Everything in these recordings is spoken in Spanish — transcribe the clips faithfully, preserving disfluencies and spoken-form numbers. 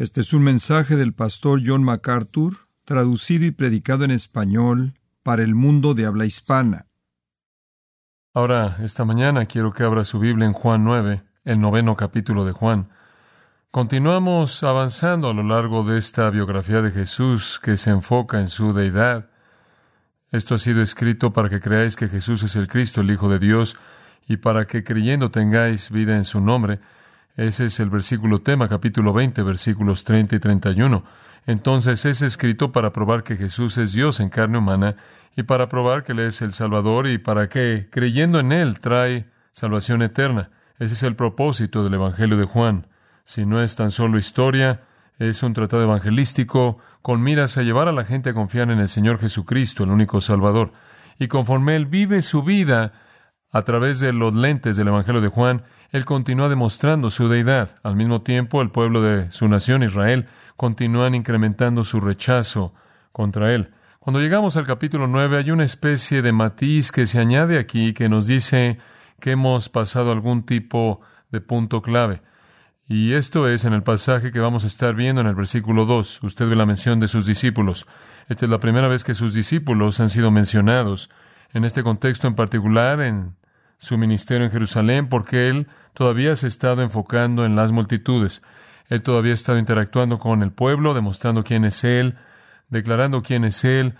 Este es un mensaje del pastor John MacArthur, traducido y predicado en español para el mundo de habla hispana. Ahora, esta mañana quiero que abra su Biblia en Juan nueve, el noveno capítulo de Juan. Continuamos avanzando a lo largo de esta biografía de Jesús que se enfoca en su deidad. Esto ha sido escrito para que creáis que Jesús es el Cristo, el Hijo de Dios, y para que creyendo tengáis vida en su nombre. Ese es el versículo tema, capítulo veinte, versículos treinta y treinta y uno. Entonces es escrito para probar que Jesús es Dios en carne humana y para probar que Él es el Salvador y para que, creyendo en Él, trae salvación eterna. Ese es el propósito del Evangelio de Juan. Si no es tan solo historia, es un tratado evangelístico con miras a llevar a la gente a confiar en el Señor Jesucristo, el único Salvador. Y conforme Él vive su vida a través de los lentes del Evangelio de Juan, Él continúa demostrando su deidad. Al mismo tiempo, el pueblo de su nación, Israel, continúan incrementando su rechazo contra Él. Cuando llegamos al capítulo nueve, hay una especie de matiz que se añade aquí que nos dice que hemos pasado algún tipo de punto clave. Y esto es en el pasaje que vamos a estar viendo en el versículo dos. Usted ve la mención de sus discípulos. Esta es la primera vez que sus discípulos han sido mencionados en este contexto en particular, en su ministerio en Jerusalén, porque Él todavía se ha estado enfocando en las multitudes. Él todavía ha estado interactuando con el pueblo, demostrando quién es Él, declarando quién es Él,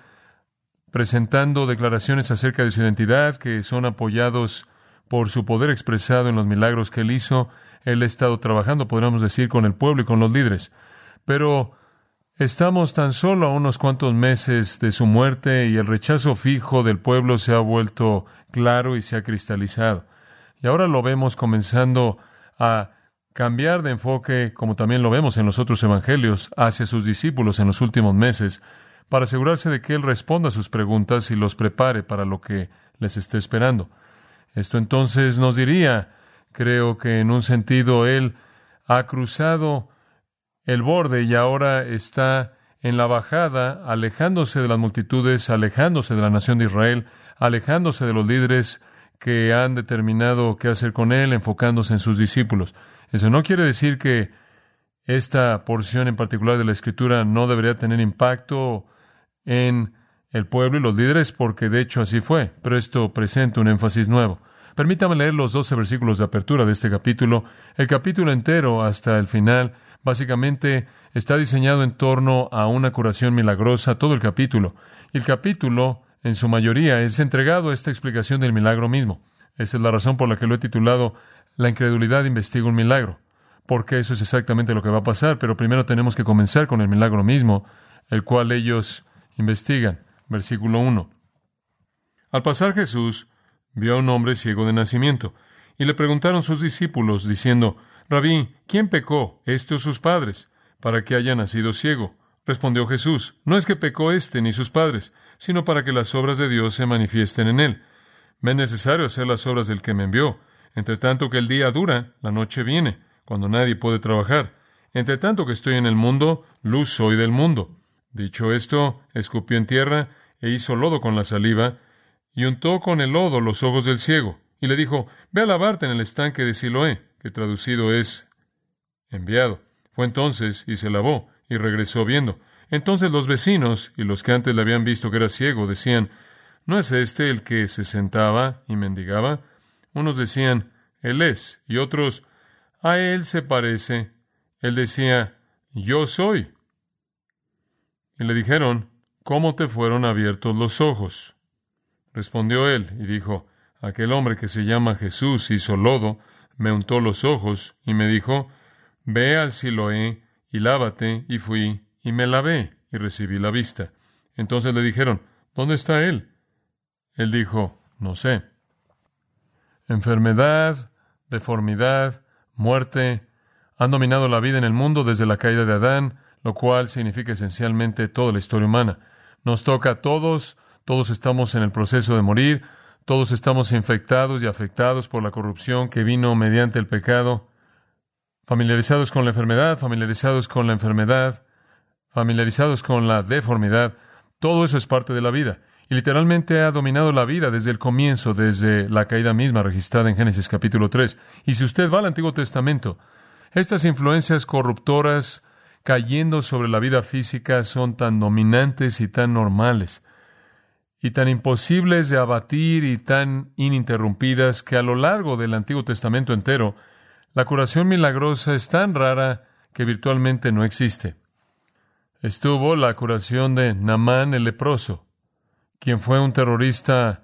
presentando declaraciones acerca de su identidad que son apoyados por su poder expresado en los milagros que Él hizo. Él ha estado trabajando, podríamos decir, con el pueblo y con los líderes. Pero estamos tan solo a unos cuantos meses de su muerte y el rechazo fijo del pueblo se ha vuelto claro y se ha cristalizado. Y ahora lo vemos comenzando a cambiar de enfoque, como también lo vemos en los otros evangelios, hacia sus discípulos en los últimos meses, para asegurarse de que Él responda a sus preguntas y los prepare para lo que les esté esperando. Esto entonces nos diría, creo que en un sentido Él ha cruzado el borde y ahora está en la bajada, alejándose de las multitudes, alejándose de la nación de Israel, alejándose de los líderes que han determinado qué hacer con Él, enfocándose en sus discípulos. Eso no quiere decir que esta porción en particular de la Escritura no debería tener impacto en el pueblo y los líderes, porque de hecho así fue, pero esto presenta un énfasis nuevo. Permítame leer los doce versículos de apertura de este capítulo. El capítulo entero hasta el final básicamente está diseñado en torno a una curación milagrosa, todo el capítulo. Y el capítulo, en su mayoría, es entregado a esta explicación del milagro mismo. Esa es la razón por la que lo he titulado La incredulidad investiga un milagro, porque eso es exactamente lo que va a pasar, pero primero tenemos que comenzar con el milagro mismo, el cual ellos investigan. Versículo uno. Al pasar Jesús vio a un hombre ciego de nacimiento, y le preguntaron sus discípulos, diciendo, Rabí, ¿quién pecó, este o sus padres, para que haya nacido ciego? Respondió Jesús, no es que pecó éste ni sus padres, sino para que las obras de Dios se manifiesten en él. Me es necesario hacer las obras del que me envió. Entre tanto que el día dura, la noche viene, cuando nadie puede trabajar. Entre tanto que estoy en el mundo, luz soy del mundo. Dicho esto, escupió en tierra e hizo lodo con la saliva, y untó con el lodo los ojos del ciego, y le dijo, ve a lavarte en el estanque de Siloé, que traducido es enviado. Fue entonces y se lavó, y regresó viendo. Entonces los vecinos, y los que antes le habían visto que era ciego, decían, ¿no es este el que se sentaba y mendigaba? Unos decían, Él es, y otros, a Él se parece. Él decía, yo soy. Y le dijeron, ¿cómo te fueron abiertos los ojos? Respondió él y dijo, aquel hombre que se llama Jesús hizo lodo, me untó los ojos y me dijo, ve al Siloé y lávate, y fui y me lavé y recibí la vista. Entonces le dijeron, ¿dónde está él? Él dijo, no sé. Enfermedad, deformidad, muerte han dominado la vida en el mundo desde la caída de Adán, lo cual significa esencialmente toda la historia humana. Nos toca a todos, todos estamos en el proceso de morir, todos estamos infectados y afectados por la corrupción que vino mediante el pecado, familiarizados con la enfermedad, familiarizados con la enfermedad, familiarizados con la deformidad. Todo eso es parte de la vida. Y literalmente ha dominado la vida desde el comienzo, desde la caída misma registrada en Génesis capítulo tres. Y si usted va al Antiguo Testamento, estas influencias corruptoras cayendo sobre la vida física son tan dominantes y tan normales, y tan imposibles de abatir y tan ininterrumpidas que a lo largo del Antiguo Testamento entero, la curación milagrosa es tan rara que virtualmente no existe. Estuvo la curación de Naamán el leproso, quien fue un terrorista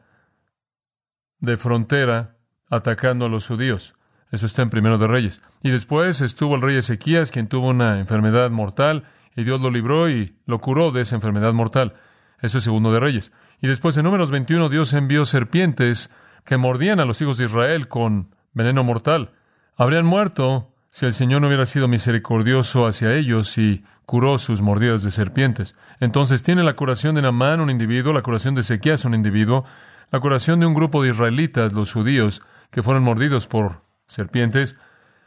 de frontera atacando a los judíos. Eso está en Primero de Reyes. Y después estuvo el rey Ezequías, quien tuvo una enfermedad mortal, y Dios lo libró y lo curó de esa enfermedad mortal. Eso es Segundo de Reyes. Y después en Números veintiuno, Dios envió serpientes que mordían a los hijos de Israel con veneno mortal. Habrían muerto si el Señor no hubiera sido misericordioso hacia ellos y curó sus mordidas de serpientes. Entonces tiene la curación de Naamán, un individuo, la curación de Ezequías, un individuo, la curación de un grupo de israelitas, los judíos, que fueron mordidos por serpientes.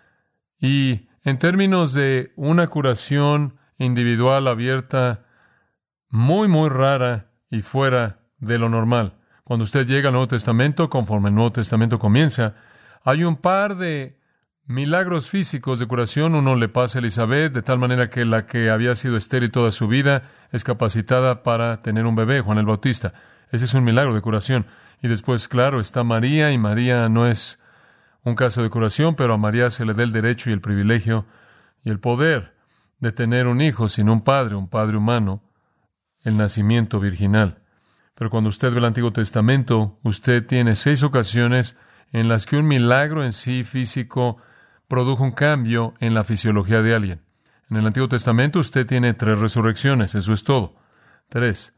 Y en términos de una curación individual abierta, muy, muy rara y fuera de lo normal. Cuando usted llega al Nuevo Testamento, conforme el Nuevo Testamento comienza, hay un par de milagros físicos de curación. Uno le pasa a Elizabeth, de tal manera que la que había sido estéril toda su vida es capacitada para tener un bebé, Juan el Bautista. Ese es un milagro de curación. Y después, claro, está María, y María no es un caso de curación, pero a María se le da el derecho y el privilegio y el poder de tener un hijo sin un padre, un padre humano, el nacimiento virginal. Pero cuando usted ve el Antiguo Testamento, usted tiene seis ocasiones en las que un milagro en sí físico produjo un cambio en la fisiología de alguien. En el Antiguo Testamento usted tiene tres resurrecciones, eso es todo. Tres.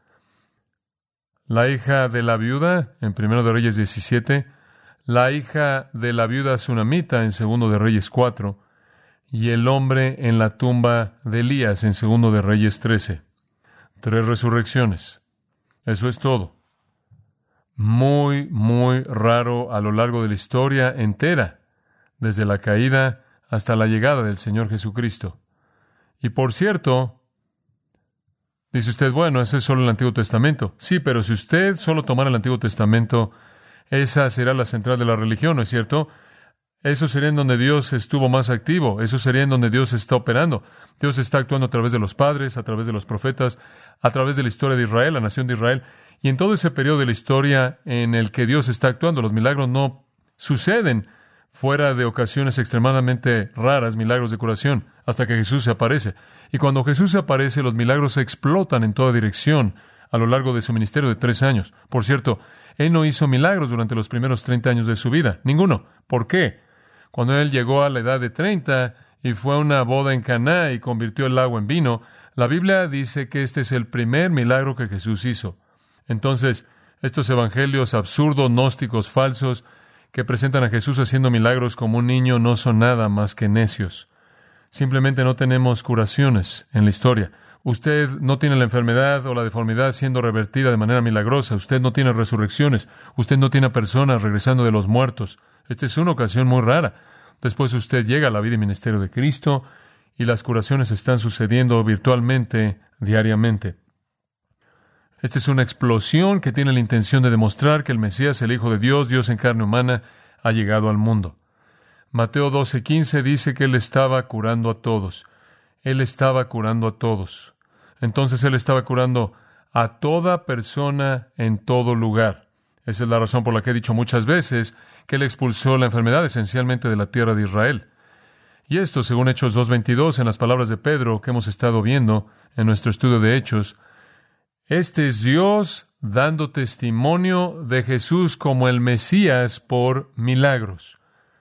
La hija de la viuda, en Primero de Reyes diecisiete, la hija de la viuda sunamita, en Segundo de Reyes cuatro, y el hombre en la tumba de Elías, en Segundo de Reyes trece. Tres resurrecciones. Eso es todo. Muy, muy raro a lo largo de la historia entera, desde la caída hasta la llegada del Señor Jesucristo. Y por cierto, dice usted, bueno, ese es solo el Antiguo Testamento. Sí, pero si usted solo tomara el Antiguo Testamento, esa será la central de la religión, ¿no es cierto? Eso sería en donde Dios estuvo más activo. Eso sería en donde Dios está operando. Dios está actuando a través de los padres, a través de los profetas, a través de la historia de Israel, la nación de Israel. Y en todo ese periodo de la historia en el que Dios está actuando, los milagros no suceden fuera de ocasiones extremadamente raras, milagros de curación, hasta que Jesús se aparece. Y cuando Jesús se aparece, los milagros explotan en toda dirección a lo largo de su ministerio de tres años. Por cierto, Él no hizo milagros durante los primeros treinta años de su vida. Ninguno. ¿Por qué? Cuando Él llegó a la edad de treinta y fue a una boda en Caná y convirtió el agua en vino, la Biblia dice que este es el primer milagro que Jesús hizo. Entonces, estos evangelios absurdos, gnósticos, falsos, que presentan a Jesús haciendo milagros como un niño, no son nada más que necios. Simplemente no tenemos curaciones en la historia. Usted no tiene la enfermedad o la deformidad siendo revertida de manera milagrosa. Usted no tiene resurrecciones. Usted no tiene personas regresando de los muertos. Esta es una ocasión muy rara. Después usted llega a la vida y ministerio de Cristo y las curaciones están sucediendo virtualmente, diariamente. Esta es una explosión que tiene la intención de demostrar que el Mesías, el Hijo de Dios, Dios en carne humana, ha llegado al mundo. Mateo doce quince dice que Él estaba curando a todos. Él estaba curando a todos. Entonces Él estaba curando a toda persona en todo lugar. Esa es la razón por la que he dicho muchas veces que Él expulsó la enfermedad esencialmente de la tierra de Israel. Y esto, según Hechos dos veintidós, en las palabras de Pedro que hemos estado viendo en nuestro estudio de Hechos, este es Dios dando testimonio de Jesús como el Mesías por milagros.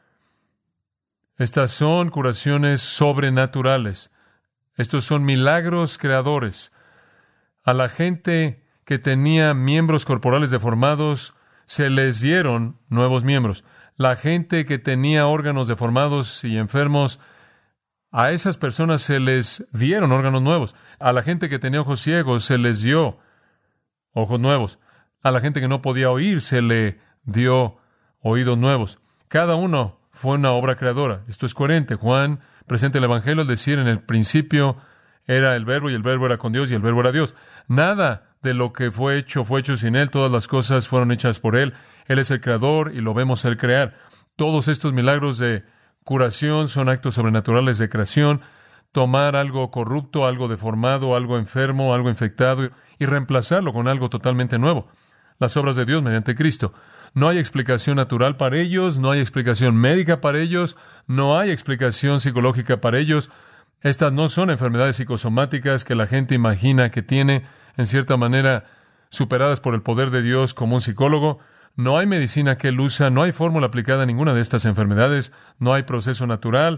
Estas son curaciones sobrenaturales. Estos son milagros creadores. A la gente que tenía miembros corporales deformados, se les dieron nuevos miembros. La gente que tenía órganos deformados y enfermos, a esas personas se les dieron órganos nuevos. A la gente que tenía ojos ciegos se les dio ojos nuevos. A la gente que no podía oír se le dio oídos nuevos. Cada uno fue una obra creadora. Esto es coherente. Juan presenta el Evangelio al decir, en el principio era el Verbo y el Verbo era con Dios y el Verbo era Dios. Nada de lo que fue hecho fue hecho sin Él. Todas las cosas fueron hechas por Él. Él es el creador y lo vemos Él crear. Todos estos milagros de curación son actos sobrenaturales de creación. tomar algo corrupto, algo deformado, algo enfermo, algo infectado, y reemplazarlo con algo totalmente nuevo. Las obras de Dios mediante Cristo. No hay explicación natural para ellos, no hay explicación médica para ellos, no hay explicación psicológica para ellos. Estas no son enfermedades psicosomáticas que la gente imagina que tiene, en cierta manera, superadas por el poder de Dios como un psicólogo. No hay medicina que él usa, no hay fórmula aplicada a ninguna de estas enfermedades, no hay proceso natural.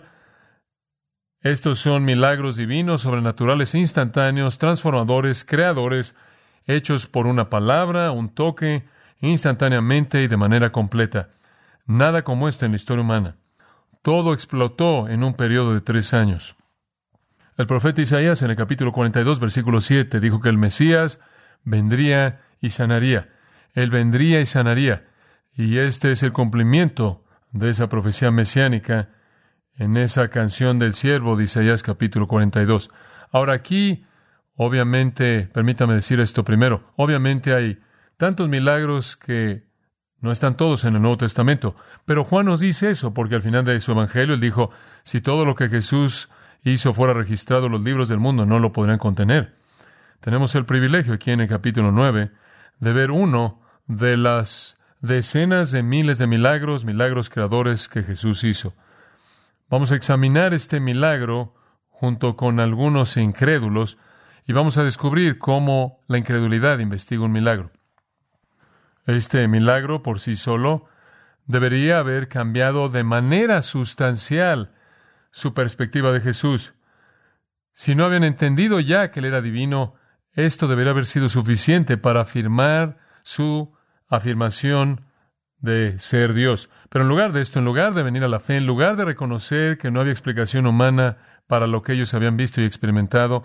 Estos son milagros divinos, sobrenaturales, instantáneos, transformadores, creadores, hechos por una palabra, un toque, instantáneamente y de manera completa. Nada como esto en la historia humana. Todo explotó en un periodo de tres años. El profeta Isaías, en el capítulo cuarenta y dos, versículo siete, dijo que el Mesías vendría y sanaría. Él vendría y sanaría. Y este es el cumplimiento de esa profecía mesiánica en esa canción del siervo de Isaías, capítulo cuarenta y dos. Ahora aquí, obviamente, permítame decir esto primero, obviamente hay tantos milagros que no están todos en el Nuevo Testamento, pero Juan nos dice eso, porque al final de su evangelio él dijo, si todo lo que Jesús hizo fuera registrado en los libros del mundo, no lo podrían contener. Tenemos el privilegio aquí en el capítulo nueve de ver uno de las decenas de miles de milagros, milagros creadores que Jesús hizo. Vamos a examinar este milagro junto con algunos incrédulos y vamos a descubrir cómo la incredulidad investiga un milagro. Este milagro por sí solo debería haber cambiado de manera sustancial su perspectiva de Jesús. Si no habían entendido ya que Él era divino, esto debería haber sido suficiente para afirmar su afirmación de ser Dios. Pero en lugar de esto, en lugar de venir a la fe, en lugar de reconocer que no había explicación humana para lo que ellos habían visto y experimentado,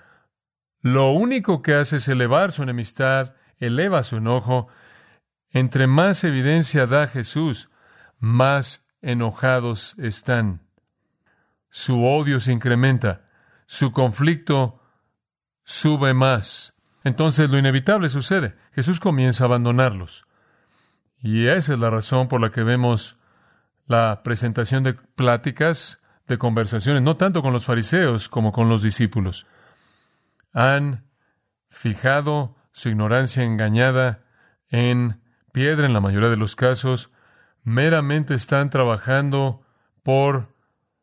lo único que hace es elevar su enemistad, eleva su enojo. Entre más evidencia da Jesús, más enojados están. Su odio se incrementa, su conflicto sube más. Entonces lo inevitable sucede. Jesús comienza a abandonarlos. Y esa es la razón por la que vemos la presentación de pláticas, de conversaciones, no tanto con los fariseos como con los discípulos. Han fijado su ignorancia engañada en piedra en la mayoría de los casos. Meramente están trabajando por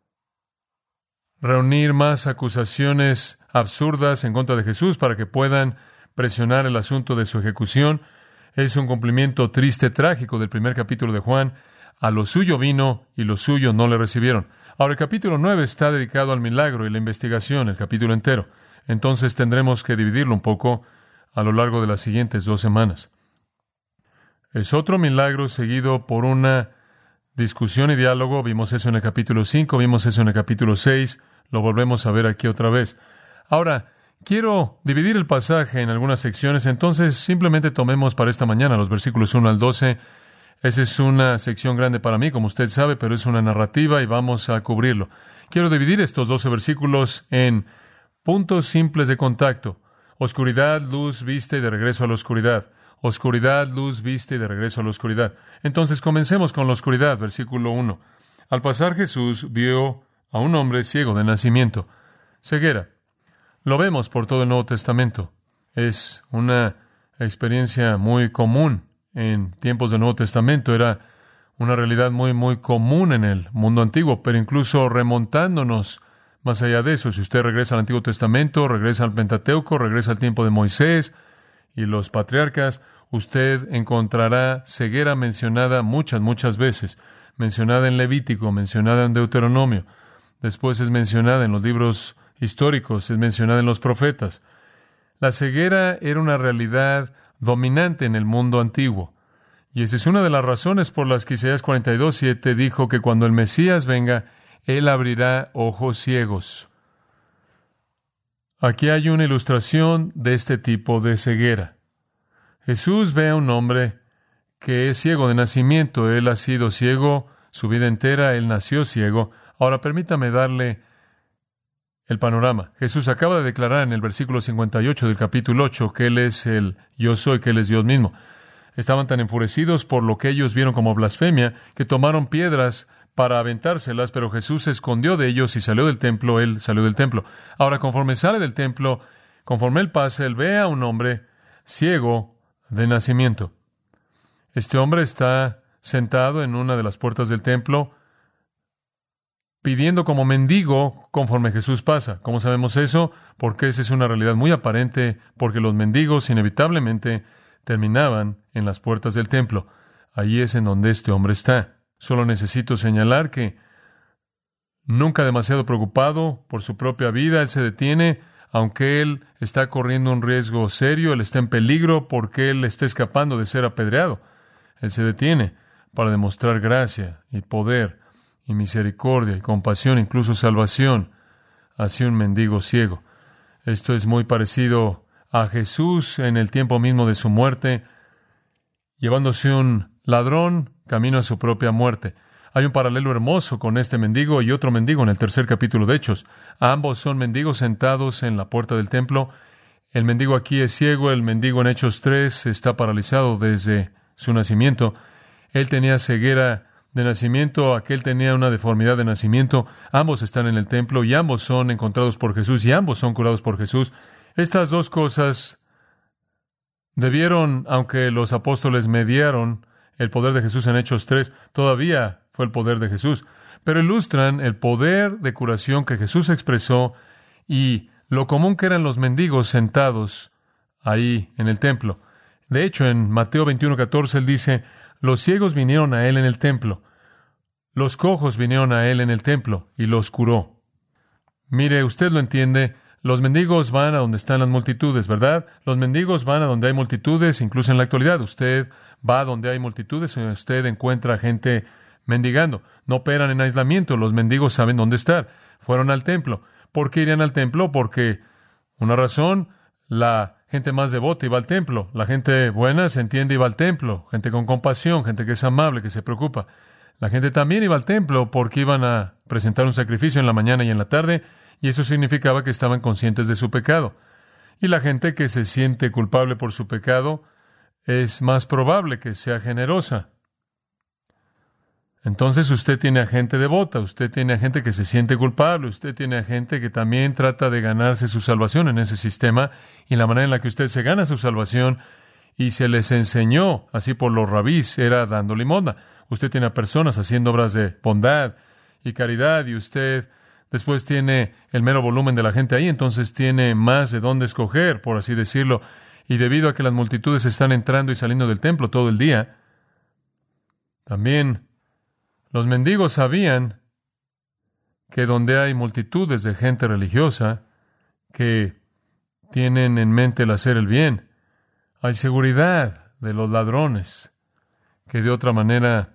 reunir más acusaciones absurdas en contra de Jesús para que puedan presionar el asunto de su ejecución. Es un cumplimiento triste, trágico del primer capítulo de Juan. A lo suyo vino y los suyos no le recibieron. Ahora el capítulo nueve está dedicado al milagro y la investigación, el capítulo entero. Entonces tendremos que dividirlo un poco a lo largo de las siguientes dos semanas. Es otro milagro seguido por una discusión y diálogo. Vimos eso en el capítulo cinco, vimos eso en el capítulo seis. Lo volvemos a ver aquí otra vez. Ahora, quiero dividir el pasaje en algunas secciones, entonces simplemente tomemos para esta mañana los versículos uno al doce. Esa es una sección grande para mí, como usted sabe, pero es una narrativa y vamos a cubrirlo. Quiero dividir estos doce versículos en puntos simples de contacto. Oscuridad, luz, vista y de regreso a la oscuridad. Oscuridad, luz, vista y de regreso a la oscuridad. Entonces comencemos con la oscuridad, versículo uno. Al pasar Jesús vio a un hombre ciego de nacimiento. Ceguera. Lo vemos por todo el Nuevo Testamento. Es una experiencia muy común en tiempos del Nuevo Testamento. Era una realidad muy, muy común en el mundo antiguo, pero incluso remontándonos más allá de eso, si usted regresa al Antiguo Testamento, regresa al Pentateuco, regresa al tiempo de Moisés y los patriarcas, usted encontrará ceguera mencionada muchas, muchas veces. Mencionada en Levítico, mencionada en Deuteronomio. Después es mencionada en los libros históricos, es mencionada en los profetas. La ceguera era una realidad dominante en el mundo antiguo. Y esa es una de las razones por las que Isaías cuarenta y dos, siete dijo que cuando el Mesías venga, Él abrirá ojos ciegos. Aquí hay una ilustración de este tipo de ceguera. Jesús ve a un hombre que es ciego de nacimiento. Él ha sido ciego su vida entera, Él nació ciego. Ahora permítame darle el panorama. Jesús acaba de declarar en el versículo cincuenta y ocho del capítulo ocho que Él es el yo soy, que Él es Dios mismo. Estaban tan enfurecidos por lo que ellos vieron como blasfemia que tomaron piedras para aventárselas, pero Jesús se escondió de ellos y salió del templo. Él salió del templo. Ahora, conforme sale del templo, conforme él pasa, él ve a un hombre ciego de nacimiento. Este hombre está sentado en una de las puertas del templo, pidiendo como mendigo conforme Jesús pasa. ¿Cómo sabemos eso? Porque esa es una realidad muy aparente, porque los mendigos inevitablemente terminaban en las puertas del templo. Ahí es en donde este hombre está. Solo necesito señalar que nunca demasiado preocupado por su propia vida, él se detiene, aunque él está corriendo un riesgo serio, él está en peligro porque él está escapando de ser apedreado. Él se detiene para demostrar gracia y poder y misericordia y compasión, incluso salvación, hacia un mendigo ciego. Esto es muy parecido a Jesús en el tiempo mismo de su muerte, llevándose un ladrón camino a su propia muerte. Hay un paralelo hermoso con este mendigo y otro mendigo en el tercer capítulo de Hechos. Ambos son mendigos sentados en la puerta del templo. El mendigo aquí es ciego, el mendigo en Hechos tres está paralizado desde su nacimiento. Él tenía ceguera de nacimiento, aquel tenía una deformidad de nacimiento. Ambos están en el templo y ambos son encontrados por Jesús y ambos son curados por Jesús. Estas dos cosas debieron, aunque los apóstoles mediaron el poder de Jesús en Hechos tres, todavía fue el poder de Jesús, pero ilustran el poder de curación que Jesús expresó y lo común que eran los mendigos sentados ahí en el templo. De hecho, en Mateo veintiuno catorce, él dice, los ciegos vinieron a él en el templo, los cojos vinieron a él en el templo y los curó. Mire, usted lo entiende, los mendigos van a donde están las multitudes, ¿verdad? Los mendigos van a donde hay multitudes, incluso en la actualidad. Usted va a donde hay multitudes y usted encuentra gente mendigando. No operan en aislamiento, los mendigos saben dónde estar. Fueron al templo. ¿Por qué irían al templo? Porque una razón, la gente más devota iba al templo. La gente buena se entiende iba al templo. Gente con compasión, gente que es amable, que se preocupa. La gente también iba al templo porque iban a presentar un sacrificio en la mañana y en la tarde, y eso significaba que estaban conscientes de su pecado. Y la gente que se siente culpable por su pecado es más probable que sea generosa. Entonces usted tiene a gente devota, usted tiene a gente que se siente culpable, usted tiene a gente que también trata de ganarse su salvación en ese sistema, y la manera en la que usted se gana su salvación y se les enseñó así por los rabís era dando limosna. Usted tiene a personas haciendo obras de bondad y caridad, y usted después tiene el mero volumen de la gente ahí, entonces tiene más de dónde escoger, por así decirlo. Y debido a que las multitudes están entrando y saliendo del templo todo el día, también los mendigos sabían que donde hay multitudes de gente religiosa que tienen en mente el hacer el bien, hay seguridad de los ladrones, que de otra manera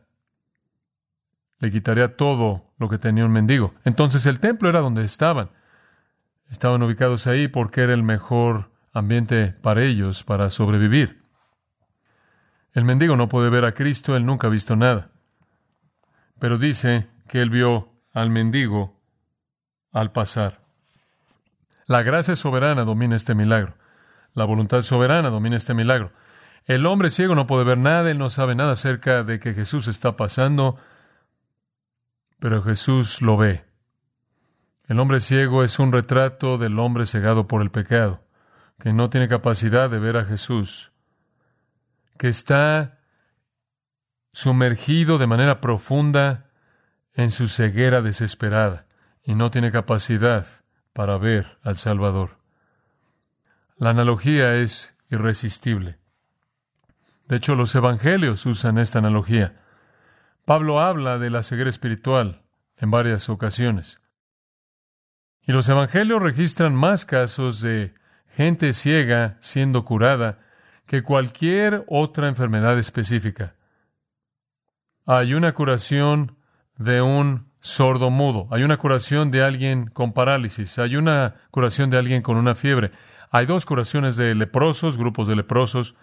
le quitaría todo lo que tenía un mendigo. Entonces el templo era donde estaban. Estaban ubicados ahí porque era el mejor ambiente para ellos, para sobrevivir. El mendigo no puede ver a Cristo, él nunca ha visto nada. Pero dice que él vio al mendigo al pasar. La gracia soberana domina este milagro. La voluntad soberana domina este milagro. El hombre ciego no puede ver nada, él no sabe nada acerca de que Jesús está pasando, pero Jesús lo ve. El hombre ciego es un retrato del hombre cegado por el pecado, que no tiene capacidad de ver a Jesús, que está sumergido de manera profunda en su ceguera desesperada y no tiene capacidad para ver al Salvador. La analogía es irresistible. De hecho, los evangelios usan esta analogía. Pablo habla de la ceguera espiritual en varias ocasiones. Y los evangelios registran más casos de gente ciega siendo curada que cualquier otra enfermedad específica. Hay una curación de un sordo mudo, hay una curación de alguien con parálisis, hay una curación de alguien con una fiebre, hay dos curaciones de leprosos, grupos de leprosos,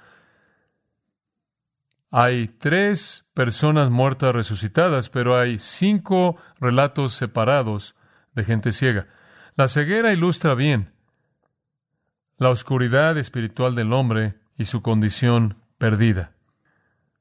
hay tres personas muertas resucitadas, pero hay cinco relatos separados de gente ciega. La ceguera ilustra bien la oscuridad espiritual del hombre y su condición perdida.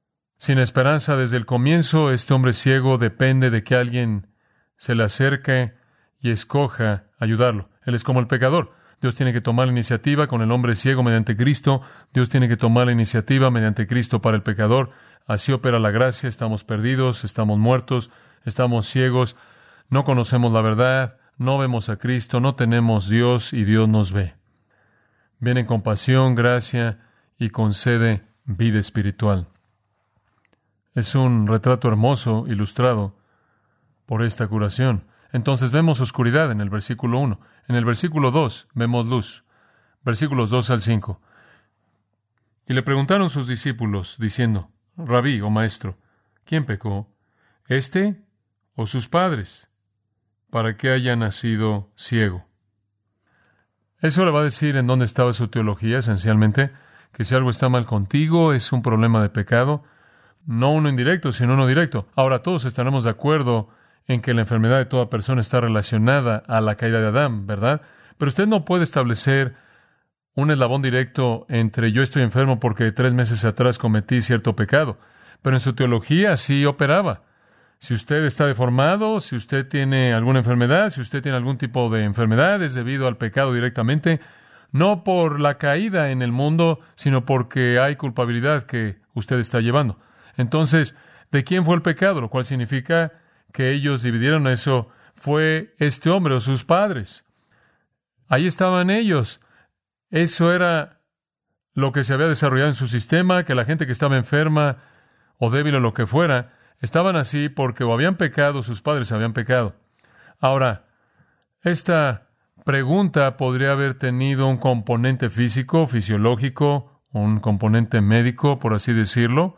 sin esperanza desde el comienzo. Este hombre ciego depende de que alguien se le acerque y escoja ayudarlo. Él es como el pecador. Dios tiene que tomar la iniciativa con el hombre ciego mediante Cristo. Dios tiene que tomar la iniciativa mediante Cristo para el pecador. Así opera la gracia. Estamos perdidos, estamos muertos, estamos ciegos, no conocemos la verdad, no vemos a Cristo, no tenemos Dios y Dios nos ve. Viene en compasión, gracia y concede vida espiritual. Es un retrato hermoso, ilustrado por esta curación. Entonces vemos oscuridad en el versículo uno. En el versículo dos vemos luz. Versículos dos al cinco. Y le preguntaron sus discípulos, diciendo, Rabí, o maestro, ¿quién pecó? ¿Este o sus padres, para que haya nacido ciego? Eso le va a decir en dónde estaba su teología, esencialmente, que si algo está mal contigo, es un problema de pecado, no uno indirecto, sino uno directo. Ahora, todos estaremos de acuerdo en que la enfermedad de toda persona está relacionada a la caída de Adán, ¿verdad? Pero usted no puede establecer un eslabón directo entre yo estoy enfermo porque tres meses atrás cometí cierto pecado. Pero en su teología sí operaba. Si usted está deformado, si usted tiene alguna enfermedad, si usted tiene algún tipo de enfermedad, es debido al pecado directamente, no por la caída en el mundo, sino porque hay culpabilidad que usted está llevando. Entonces, ¿de quién fue el pecado? Lo cual significa que ellos dividieron eso. Fue este hombre o sus padres. Ahí estaban ellos. Eso era lo que se había desarrollado en su sistema, que la gente que estaba enferma o débil o lo que fuera, estaban así porque o habían pecado, sus padres habían pecado. Ahora, esta pregunta podría haber tenido un componente físico, fisiológico, un componente médico, por así decirlo,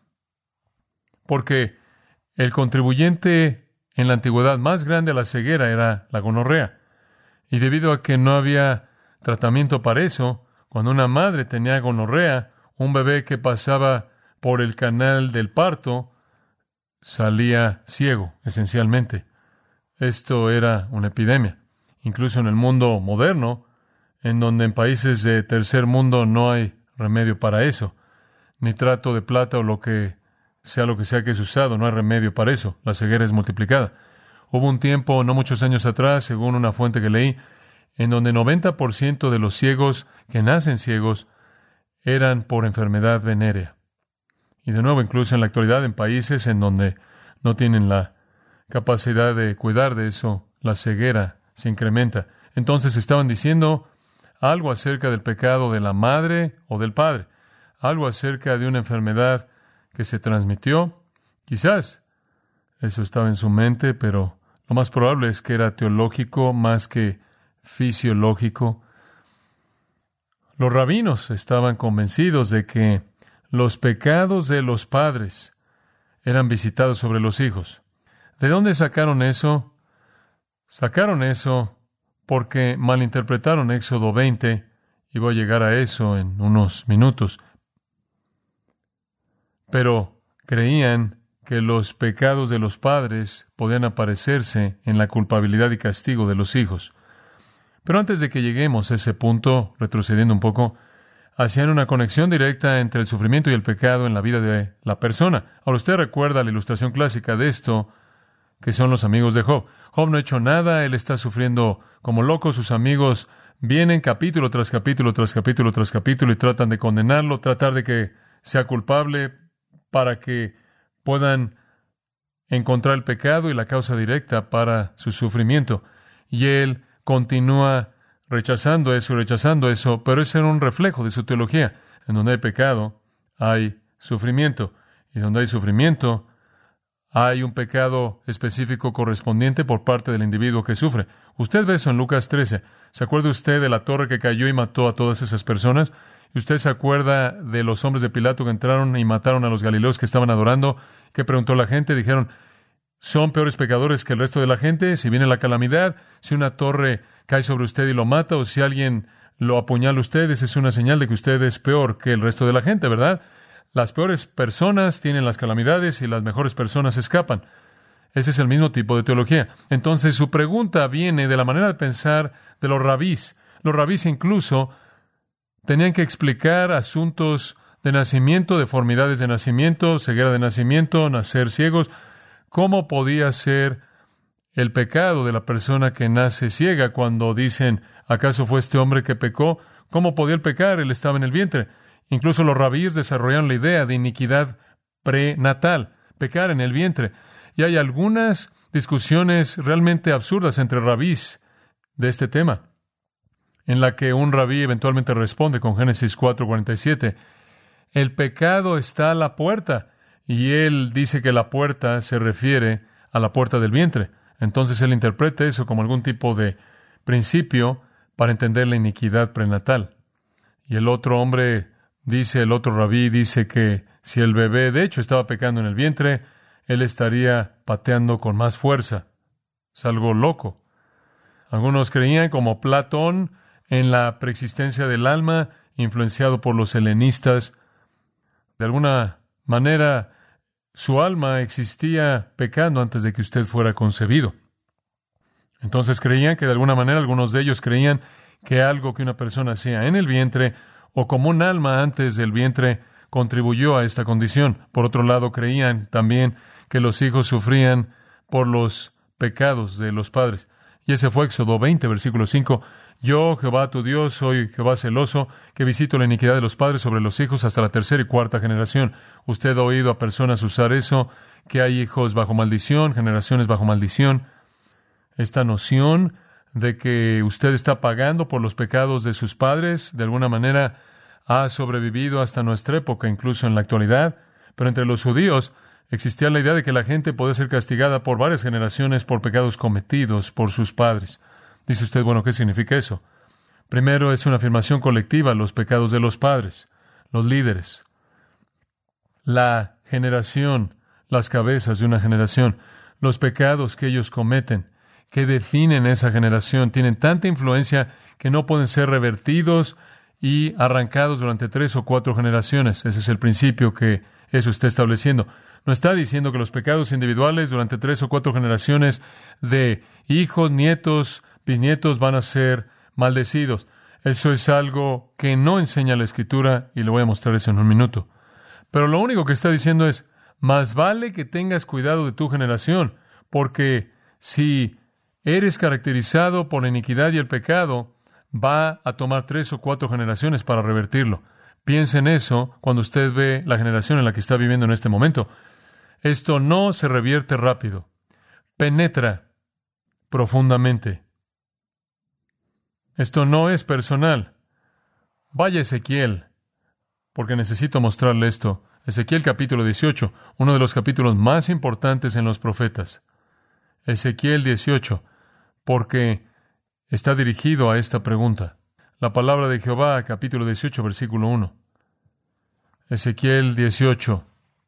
porque el contribuyente en la antigüedad más grande a la ceguera era la gonorrea. Y debido a que no había tratamiento para eso, cuando una madre tenía gonorrea, un bebé que pasaba por el canal del parto salía ciego, esencialmente. Esto era una epidemia. Incluso en el mundo moderno, en donde en países de tercer mundo no hay remedio para eso, nitrato de plata o lo que sea lo que sea que es usado, no hay remedio para eso. La ceguera es multiplicada. Hubo un tiempo, no muchos años atrás, según una fuente que leí, en donde noventa por ciento de los ciegos que nacen ciegos eran por enfermedad venérea. Y de nuevo, incluso en la actualidad, en países en donde no tienen la capacidad de cuidar de eso, la ceguera se incrementa. Entonces estaban diciendo algo acerca del pecado de la madre o del padre, algo acerca de una enfermedad que se transmitió. Quizás eso estaba en su mente, pero lo más probable es que era teológico más que fisiológico. Los rabinos estaban convencidos de que los pecados de los padres eran visitados sobre los hijos. ¿De dónde sacaron eso? Sacaron eso porque malinterpretaron Éxodo veinte, y voy a llegar a eso en unos minutos. Pero creían que los pecados de los padres podían aparecerse en la culpabilidad y castigo de los hijos. Pero antes de que lleguemos a ese punto, retrocediendo un poco, hacían una conexión directa entre el sufrimiento y el pecado en la vida de la persona. Ahora, usted recuerda la ilustración clásica de esto, que son los amigos de Job. Job no ha hecho nada, él está sufriendo como loco, sus amigos vienen capítulo tras capítulo, tras capítulo, tras capítulo, y tratan de condenarlo, tratar de que sea culpable para que puedan encontrar el pecado y la causa directa para su sufrimiento. Y él continúa rechazando eso, rechazando eso, pero ese era un reflejo de su teología. En donde hay pecado, hay sufrimiento. Y donde hay sufrimiento, hay un pecado específico correspondiente por parte del individuo que sufre. Usted ve eso en Lucas trece. ¿Se acuerda usted de la torre que cayó y mató a todas esas personas? ¿Y usted se acuerda de los hombres de Pilato que entraron y mataron a los galileos que estaban adorando? ¿Qué preguntó la gente? Dijeron, ¿son peores pecadores que el resto de la gente? Si viene la calamidad, si una torre cae sobre usted y lo mata, o si alguien lo apuñala a usted, esa es una señal de que usted es peor que el resto de la gente, ¿verdad? Las peores personas tienen las calamidades y las mejores personas escapan. Ese es el mismo tipo de teología. Entonces, su pregunta viene de la manera de pensar de los rabís. Los rabís incluso tenían que explicar asuntos de nacimiento, deformidades de nacimiento, ceguera de nacimiento, nacer ciegos. ¿Cómo podía ser el pecado de la persona que nace ciega cuando dicen, ¿acaso fue este hombre que pecó? ¿Cómo podía él pecar? Él estaba en el vientre. Incluso los rabíes desarrollaron la idea de iniquidad prenatal, pecar en el vientre. Y hay algunas discusiones realmente absurdas entre rabís de este tema, en la que un rabí eventualmente responde con Génesis cuatro cuarenta y siete. El pecado está a la puerta. Y él dice que la puerta se refiere a la puerta del vientre. Entonces él interpreta eso como algún tipo de principio para entender la iniquidad prenatal. Y el otro hombre dice, el otro rabí dice que si el bebé de hecho estaba pecando en el vientre, él estaría pateando con más fuerza. Es algo loco. Algunos creían, como Platón, en la preexistencia del alma, influenciado por los helenistas. De alguna manera, su alma existía pecando antes de que usted fuera concebido. Entonces creían que de alguna manera, algunos de ellos creían que algo que una persona hacía en el vientre o como un alma antes del vientre contribuyó a esta condición. Por otro lado, creían también que los hijos sufrían por los pecados de los padres. Y ese fue Éxodo veinte, versículo cinco. Yo, Jehová tu Dios, soy Jehová celoso, que visito la iniquidad de los padres sobre los hijos hasta la tercera y cuarta generación. Usted ha oído a personas usar eso, que hay hijos bajo maldición, generaciones bajo maldición. Esta noción de que usted está pagando por los pecados de sus padres, de alguna manera, ha sobrevivido hasta nuestra época, incluso en la actualidad. Pero entre los judíos existía la idea de que la gente podía ser castigada por varias generaciones por pecados cometidos por sus padres. Dice usted, bueno, ¿qué significa eso? Primero, es una afirmación colectiva, los pecados de los padres, los líderes, la generación, las cabezas de una generación, los pecados que ellos cometen, que definen esa generación, tienen tanta influencia que no pueden ser revertidos y arrancados durante tres o cuatro generaciones. Ese es el principio que eso está estableciendo. No está diciendo que los pecados individuales durante tres o cuatro generaciones de hijos, nietos, bisnietos van a ser maldecidos. Eso es algo que no enseña la Escritura y le voy a mostrar eso en un minuto. Pero lo único que está diciendo es, más vale que tengas cuidado de tu generación, porque si eres caracterizado por la iniquidad y el pecado, va a tomar tres o cuatro generaciones para revertirlo. Piense en eso cuando usted ve la generación en la que está viviendo en este momento. Esto no se revierte rápido. Penetra profundamente. Esto no es personal. Vaya Ezequiel, porque necesito mostrarle esto. Ezequiel capítulo dieciocho, uno de los capítulos más importantes en los profetas. Ezequiel dieciocho, porque está dirigido a esta pregunta. La palabra de Jehová, capítulo dieciocho, versículo uno. Ezequiel dieciocho.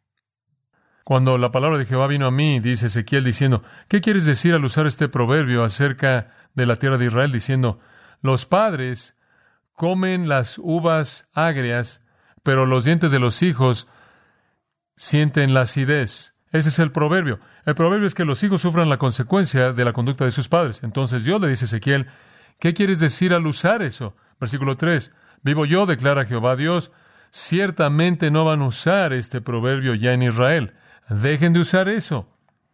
Cuando la palabra de Jehová vino a mí, dice Ezequiel diciendo, ¿qué quieres decir al usar este proverbio acerca de la tierra de Israel? Diciendo, los padres comen las uvas agrias, pero los dientes de los hijos sienten la acidez. Ese es el proverbio. El proverbio es que los hijos sufran la consecuencia de la conducta de sus padres. Entonces Dios le dice a Ezequiel, ¿qué quieres decir al usar eso? Versículo tres. Vivo yo, declara Jehová Dios, ciertamente no van a usar este proverbio ya en Israel. Dejen de usar eso.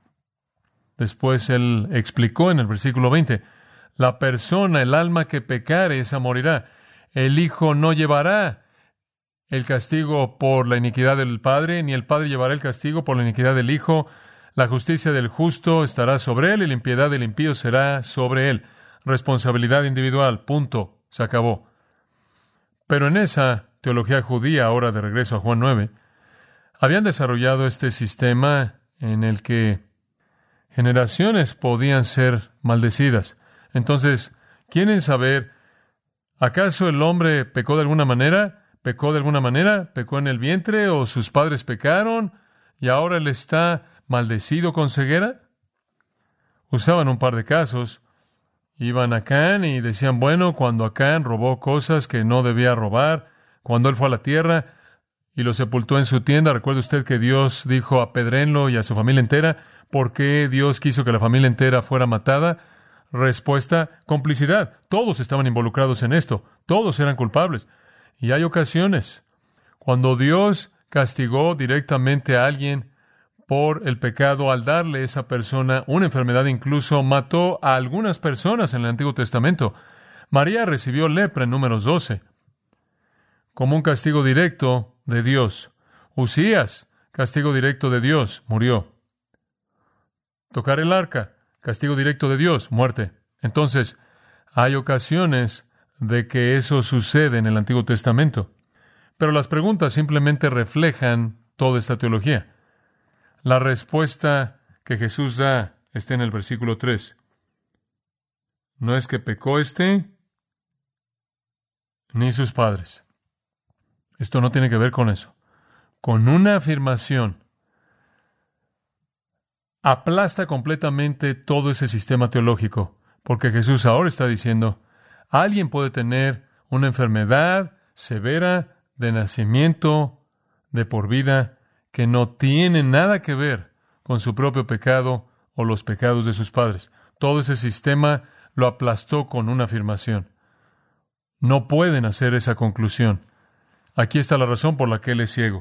Después él explicó en el versículo veinte, la persona, el alma que pecare, esa morirá. El hijo no llevará el castigo por la iniquidad del padre, ni el padre llevará el castigo por la iniquidad del hijo. La justicia del justo estará sobre él y la impiedad del impío será sobre él. Responsabilidad individual, punto, se acabó. Pero en esa teología judía, ahora de regreso a Juan nueve, habían desarrollado este sistema en el que generaciones podían ser maldecidas. Entonces, ¿quieren saber, acaso el hombre pecó de alguna manera? ¿Pecó de alguna manera? ¿Pecó en el vientre o sus padres pecaron y ahora él está maldecido con ceguera? Usaban un par de casos. Iban a Acán y decían, bueno, cuando Acán robó cosas que no debía robar, cuando él fue a la tierra y lo sepultó en su tienda, recuerde usted que Dios dijo apedrénlo y a su familia entera. ¿Por qué Dios quiso que la familia entera fuera matada? Respuesta, complicidad. Todos estaban involucrados en esto. Todos eran culpables. Y hay ocasiones Cuando Dios castigó directamente a alguien por el pecado, al darle a esa persona una enfermedad, incluso mató a algunas personas en el Antiguo Testamento. María recibió lepra en Números doce, como un castigo directo de Dios. Usías, castigo directo de Dios, murió. Tocar el arca, castigo directo de Dios, muerte. Entonces, hay ocasiones de que eso sucede en el Antiguo Testamento. Pero las preguntas simplemente reflejan toda esta teología. La respuesta que Jesús da está en el versículo tres. No es que pecó éste ni sus padres. Esto no tiene que ver con eso. Con una afirmación aplasta completamente todo ese sistema teológico, porque Jesús ahora está diciendo, alguien puede tener una enfermedad severa de nacimiento, de por vida, que no tiene nada que ver con su propio pecado o los pecados de sus padres. Todo ese sistema lo aplastó con una afirmación. No pueden hacer esa conclusión. Aquí está la razón por la que Él es ciego,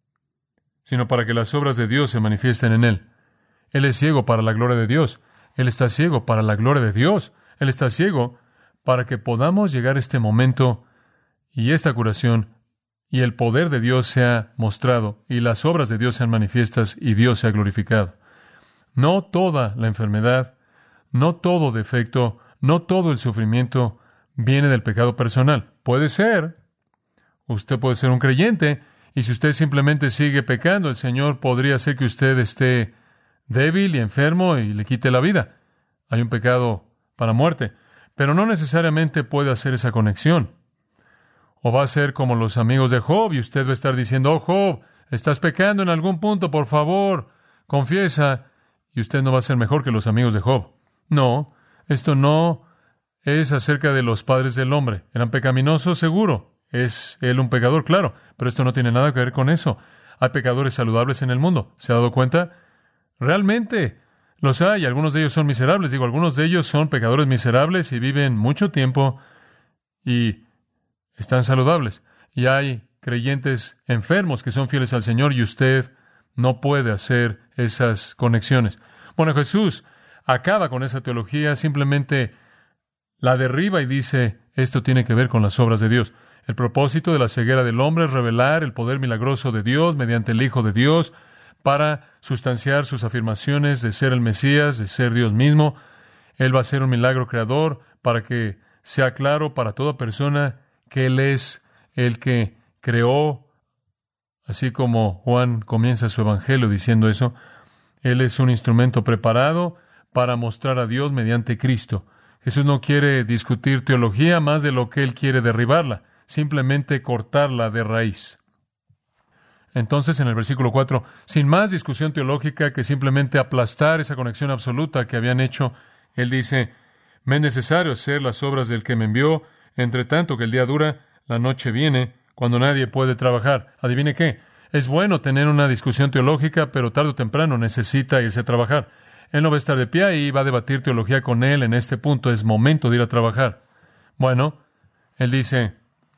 sino para que las obras de Dios se manifiesten en Él. Él es ciego para la gloria de Dios. Él está ciego para la gloria de Dios. Él está ciego para que podamos llegar a este momento y esta curación y el poder de Dios sea mostrado y las obras de Dios sean manifiestas y Dios sea glorificado. No toda la enfermedad, no todo defecto, no todo el sufrimiento viene del pecado personal. Puede ser. Usted puede ser un creyente y si usted simplemente sigue pecando, el Señor podría hacer que usted esté débil y enfermo y le quite la vida. Hay un pecado para muerte, pero no necesariamente puede hacer esa conexión. O va a ser como los amigos de Job y usted va a estar diciendo, oh Job, estás pecando en algún punto, por favor, confiesa, y usted no va a ser mejor que los amigos de Job. No, esto no es acerca de los padres del hombre. ¿Eran pecaminosos? Seguro. ¿Es él un pecador? Claro, pero esto no tiene nada que ver con eso. Hay pecadores saludables en el mundo. ¿Se ha dado cuenta? Realmente los hay. Algunos de ellos son miserables. Digo, algunos de ellos son pecadores miserables y viven mucho tiempo y están saludables. Y hay creyentes enfermos que son fieles al Señor y usted no puede hacer esas conexiones. Bueno, Jesús acaba con esa teología, simplemente la derriba y dice, esto tiene que ver con las obras de Dios. El propósito de la ceguera del hombre es revelar el poder milagroso de Dios mediante el Hijo de Dios para sustanciar sus afirmaciones de ser el Mesías, de ser Dios mismo. Él va a hacer un milagro creador para que sea claro para toda persona que Él es el que creó, así como Juan comienza su evangelio diciendo eso. Él es un instrumento preparado para mostrar a Dios mediante Cristo. Jesús no quiere discutir teología más de lo que Él quiere derribarla, simplemente cortarla de raíz. Entonces, en el versículo cuatro, sin más discusión teológica que simplemente aplastar esa conexión absoluta que habían hecho, Él dice, me es necesario hacer las obras del que me envió, entre tanto que el día dura, la noche viene, cuando nadie puede trabajar. ¿Adivine qué? Es bueno tener una discusión teológica, pero tarde o temprano necesita irse a trabajar. Él no va a estar de pie y va a debatir teología con él en este punto. Es momento de ir a trabajar. Bueno, Él dice,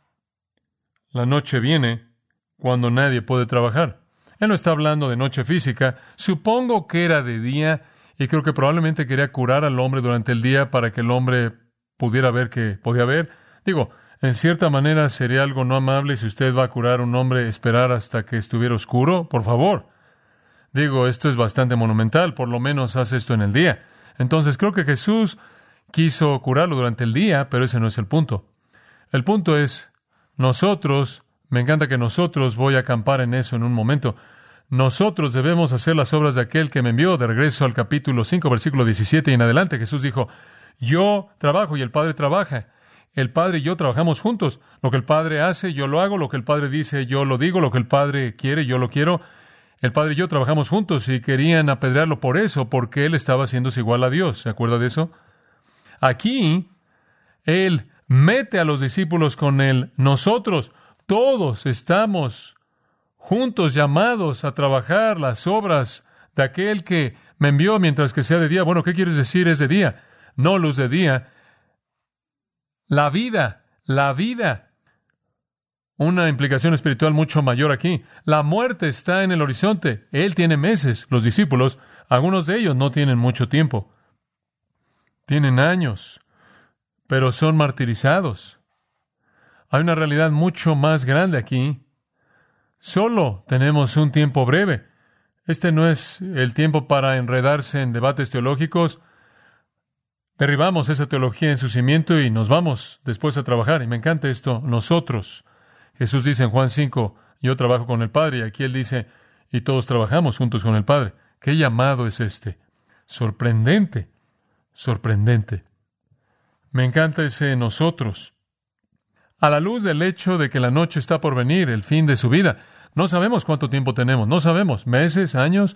la noche viene cuando nadie puede trabajar. Él no está hablando de noche física. Supongo que era de día y creo que probablemente quería curar al hombre durante el día para que el hombre pudiera ver que podía ver. Digo, en cierta manera sería algo no amable si usted va a curar a un hombre esperar hasta que estuviera oscuro. Por favor. Digo, esto es bastante monumental. Por lo menos hace esto en el día. Entonces creo que Jesús quiso curarlo durante el día, pero ese no es el punto. El punto es, nosotros, me encanta que nosotros, voy a acampar en eso en un momento, nosotros debemos hacer las obras de aquel que me envió. De regreso al capítulo cinco, versículo diecisiete y en adelante, Jesús dijo, yo trabajo y el Padre trabaja. El Padre y yo trabajamos juntos. Lo que el Padre hace, yo lo hago. Lo que el Padre dice, yo lo digo. Lo que el Padre quiere, yo lo quiero. El Padre y yo trabajamos juntos y querían apedrearlo por eso, porque Él estaba haciéndose igual a Dios. ¿Se acuerda de eso? Aquí, Él mete a los discípulos con Él. Nosotros, todos estamos juntos llamados a trabajar las obras de aquel que me envió mientras que sea de día. Bueno, ¿qué quieres decir es de día? No luz de día. La vida, la vida. una implicación espiritual mucho mayor aquí. La muerte está en el horizonte. Él tiene meses. Los discípulos, algunos de ellos no tienen mucho tiempo. Tienen años, pero son martirizados. Hay una realidad mucho más grande aquí. Solo tenemos un tiempo breve. Este no es el tiempo para enredarse en debates teológicos. Derribamos esa teología en su cimiento y nos vamos después a trabajar. Y me encanta esto. Nosotros, Jesús dice en Juan cinco, yo trabajo con el Padre. Y aquí Él dice, y todos trabajamos juntos con el Padre. ¿Qué llamado es este? Sorprendente, sorprendente. Me encanta ese nosotros. A la luz del hecho de que la noche está por venir, el fin de su vida. No sabemos cuánto tiempo tenemos. No sabemos. ¿Meses? ¿Años?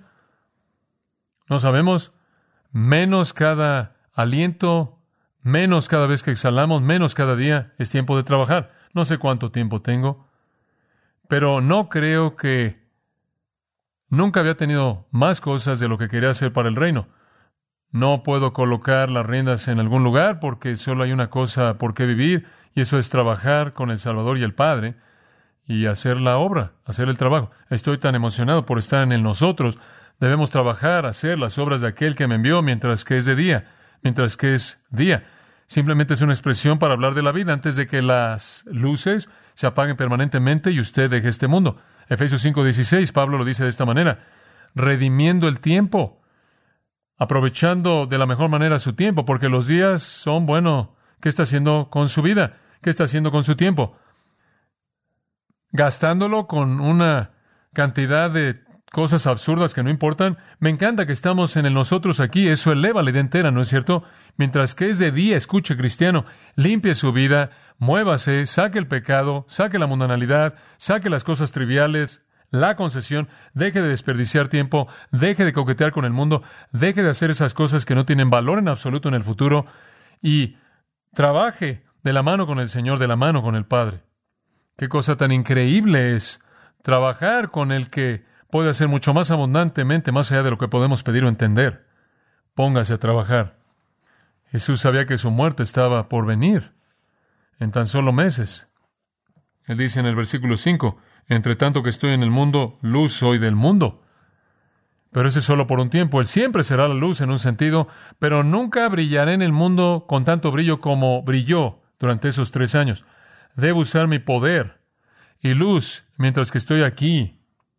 No sabemos. Menos cada aliento, menos cada vez que exhalamos, menos cada día es tiempo de trabajar. No sé cuánto tiempo tengo, pero no creo que nunca había tenido más cosas de lo que quería hacer para el reino. No puedo colocar las riendas en algún lugar porque solo hay una cosa por qué vivir, y eso es trabajar con el Salvador y el Padre y hacer la obra, hacer el trabajo. Estoy tan emocionado por estar en el nosotros. Debemos trabajar, hacer las obras de aquel que me envió mientras que es de día. Mientras que es día. Simplemente es una expresión para hablar de la vida antes de que las luces se apaguen permanentemente y usted deje este mundo. Efesios cinco dieciséis, Pablo lo dice de esta manera, redimiendo el tiempo, aprovechando de la mejor manera su tiempo, porque los días son, bueno, ¿qué está haciendo con su vida? ¿Qué está haciendo con su tiempo? Gastándolo con una cantidad de cosas absurdas que no importan. Me encanta que estamos en el nosotros aquí. Eso eleva la idea entera, ¿no es cierto? Mientras que es de día, escuche, cristiano, limpie su vida, muévase, saque el pecado, saque la mundanalidad, saque las cosas triviales, la concesión, deje de desperdiciar tiempo, deje de coquetear con el mundo, deje de hacer esas cosas que no tienen valor en absoluto en el futuro y trabaje de la mano con el Señor, de la mano con el Padre. Qué cosa tan increíble es trabajar con el que puede hacer mucho más abundantemente, más allá de lo que podemos pedir o entender. Póngase a trabajar. Jesús sabía que su muerte estaba por venir en tan solo meses. Él dice en el versículo cinco, entre tanto que estoy en el mundo, luz soy del mundo. Pero ese es solo por un tiempo. Él siempre será la luz en un sentido, pero nunca brillaré en el mundo con tanto brillo como brilló durante esos tres años. Debo usar mi poder y luz mientras que estoy aquí.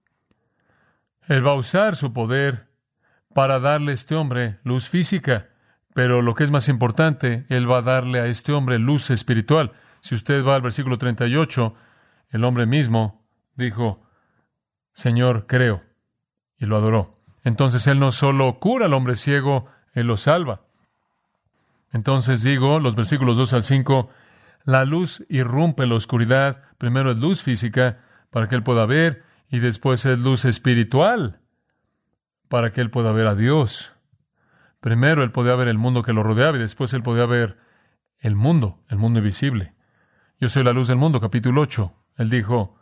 Él va a usar su poder para darle a este hombre luz física, pero lo que es más importante, Él va a darle a este hombre luz espiritual. Si usted va al versículo treinta y ocho, el hombre mismo dijo, Señor, creo, y lo adoró. Entonces Él no solo cura al hombre ciego, Él lo salva. Entonces digo, los versículos dos al cinco, la luz irrumpe la oscuridad. Primero es luz física, para que Él pueda ver, y después es luz espiritual, para que Él pueda ver a Dios. Primero Él podía ver el mundo que lo rodeaba, y después Él podía ver el mundo, el mundo invisible. Yo soy la luz del mundo, capítulo ocho. Él dijo,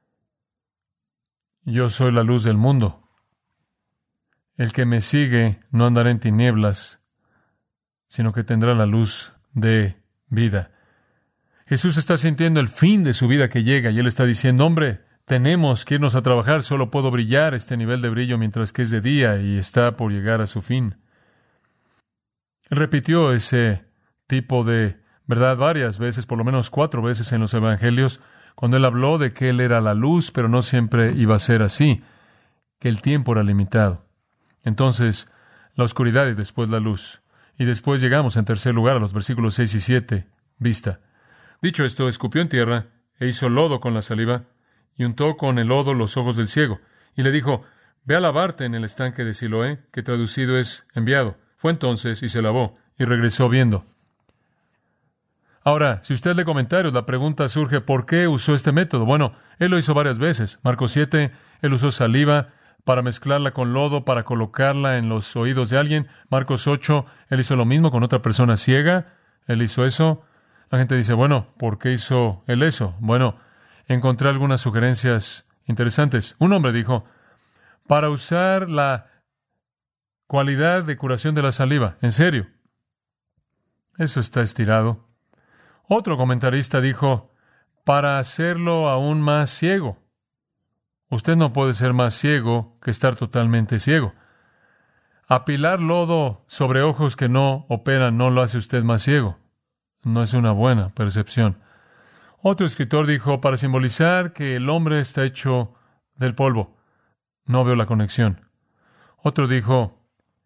yo soy la luz del mundo. El que me sigue no andará en tinieblas, sino que tendrá la luz de vida. Jesús está sintiendo el fin de su vida que llega, y Él está diciendo, hombre, tenemos que irnos a trabajar, solo puedo brillar este nivel de brillo mientras que es de día y está por llegar a su fin. Él repitió ese tipo de verdad varias veces, por lo menos cuatro veces en los evangelios, cuando Él habló de que Él era la luz, pero no siempre iba a ser así, que el tiempo era limitado. Entonces, la oscuridad y después la luz. Y después llegamos en tercer lugar a los versículos seis y siete, vista. Dicho esto, escupió en tierra e hizo lodo con la saliva, y untó con el lodo los ojos del ciego, y le dijo, ve a lavarte en el estanque de Siloé, que traducido es enviado. Fue entonces y se lavó, y regresó viendo. Ahora, si usted lee comentarios, la pregunta surge, ¿por qué usó este método? Bueno, Él lo hizo varias veces. Marcos siete, Él usó saliva para mezclarla con lodo, para colocarla en los oídos de alguien. Marcos ocho, Él hizo lo mismo con otra persona ciega. Él hizo eso. La gente dice, bueno, ¿por qué hizo Él eso? Bueno, encontré algunas sugerencias interesantes. Un hombre dijo, para usar la cualidad de curación de la saliva. ¿En serio? Eso está estirado. Otro comentarista dijo, para hacerlo aún más ciego. Usted no puede ser más ciego que estar totalmente ciego. Apilar lodo sobre ojos que no operan no lo hace usted más ciego. No es una buena percepción. Otro escritor dijo, para simbolizar que el hombre está hecho del polvo. No veo la conexión. Otro dijo,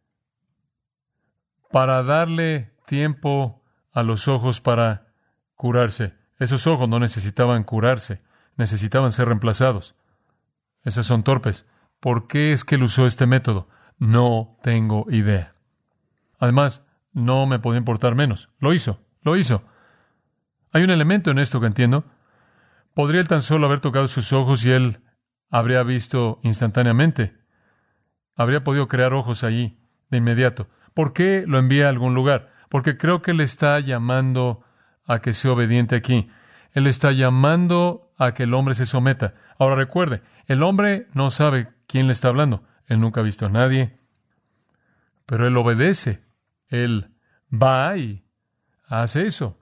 para darle tiempo a los ojos para curarse. Esos ojos no necesitaban curarse, necesitaban ser reemplazados. Esos son torpes. ¿Por qué es que él usó este método? No tengo idea. Además, no me podía importar menos. Lo hizo, lo hizo. Hay un elemento en esto que entiendo. Podría él tan solo haber tocado sus ojos y él habría visto instantáneamente. Habría podido crear ojos allí de inmediato. ¿Por qué lo envía a algún lugar? Porque creo que él está llamando a que sea obediente aquí. Él está llamando a que el hombre se someta. Ahora recuerde, el hombre no sabe quién le está hablando. Él nunca ha visto a nadie. Pero él obedece. Él va y hace eso.